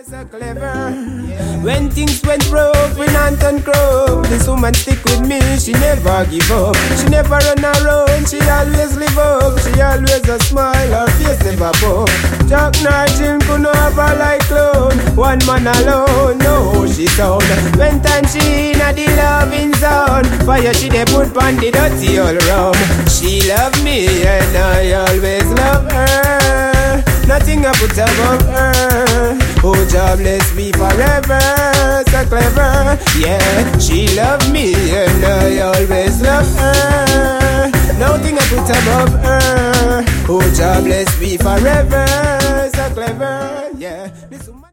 So clever. When things went rough in Anton Grove, this woman stick with me, she never give up. She never run around, she always live up. She always a smile, her face never bump. Jack Nargin could not have her like clown. One man alone, know she sound. When time she in a the loving zone, fire she dey put on the dirty all round. She love me and I always love her. Nothing I put above her. Oh, God bless me forever. So clever, yeah. She love me and I always love her. Nothing I put above her. Oh, God bless me forever. So clever.